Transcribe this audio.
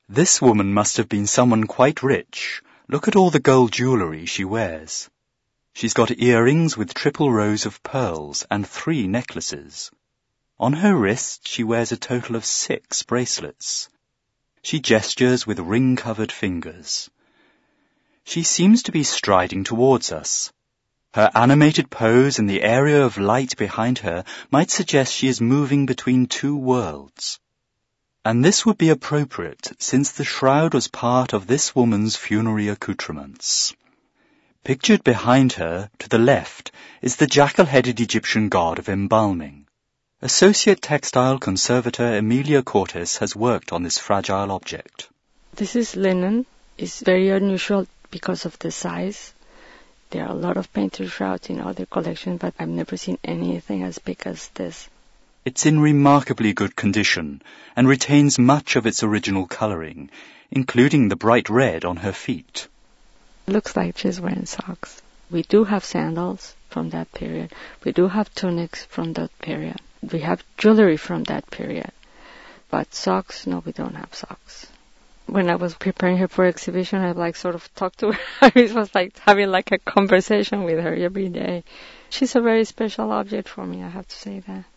This woman must have been someone quite rich. Look at all the gold jewellery she wears. She's got earrings with triple rows of pearls and 3 necklaces. On her wrist she wears a total of 6 bracelets. She gestures with ring-covered fingers. She seems to be striding towards us. Her animated pose and the area of light behind her might suggest she is moving between 2 worlds. And this would be appropriate, since the shroud was part of this woman's funerary accoutrements. Pictured behind her, to the left, is the jackal-headed Egyptian god of embalming. Associate textile conservator Emilia Cortes has worked on this fragile object. This is linen. It's very unusual because of the size. There are a lot of painted shrouds in other collections, but I've never seen anything as big as this. It's in remarkably good condition and retains much of its original colouring, including the bright red on her feet. Looks like she's wearing socks. We do have sandals from that period. We do have tunics from that period. We have jewelry from that period. But socks, no, we don't have socks. When I was preparing her for exhibition, I sort of talked to her. It was like having a conversation with her every day. She's a very special object for me, I have to say that.